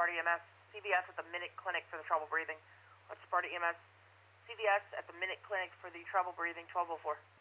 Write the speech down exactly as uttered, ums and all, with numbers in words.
Sparta E M S. C V S at the Minute Clinic for the trouble breathing. What's Sparta E M S? C V S at the Minute Clinic for the trouble breathing, twelve oh four.